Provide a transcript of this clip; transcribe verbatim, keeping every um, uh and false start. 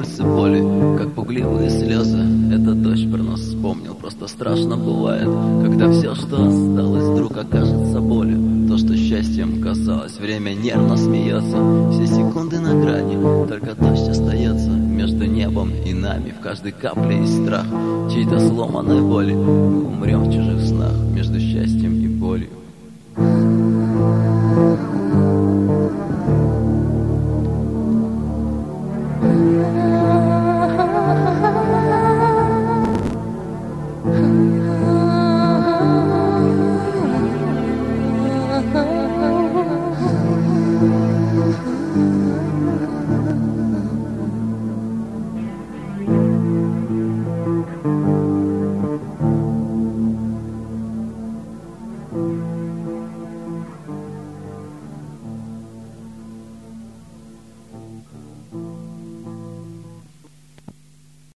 импульсы боли, как пугливые слезы. Этот дождь про нас вспомнил. Просто страшно бывает, когда все, что осталось, вдруг окажется болью. То, что счастьем казалось, время нервно смеется. Все секунды на грани, только дождь остается между небом и нами. В каждой капле есть страх чьей-то сломанной воли. Мы умрем в чужих снах между счастьем и болью. Thank you.